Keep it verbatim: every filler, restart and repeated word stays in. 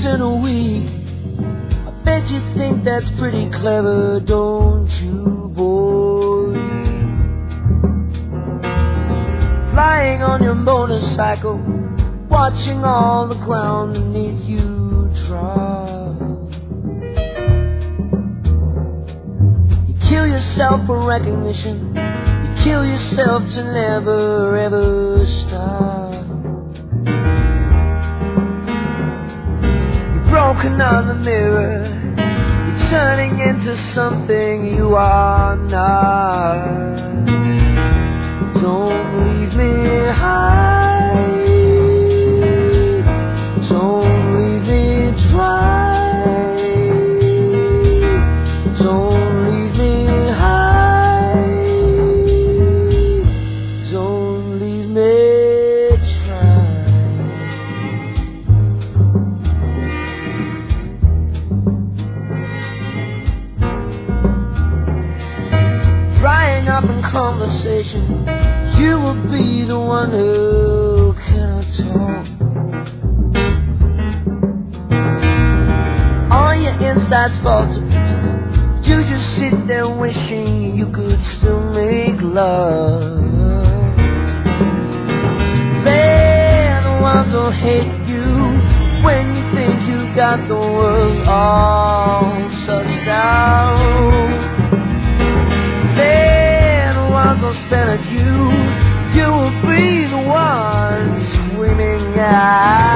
once in a week. I bet you think that's pretty clever, don't you, boy? Flying on your motorcycle, watching all the ground beneath you drop. You kill yourself for recognition, you kill yourself to never ever stop. You're broken on the mirror, you're turning into something you are not. Don't leave me high, don't leave me dry, don't leave me high, don't leave me dry. Drying up in conversation, you will be the one who cannot talk. All your insides fall to pieces, you just sit there wishing you could still make love. They're the ones who'll hate you when you think you got the world all sussed out. They're the ones who'll spit at you, you will be the one screaming out.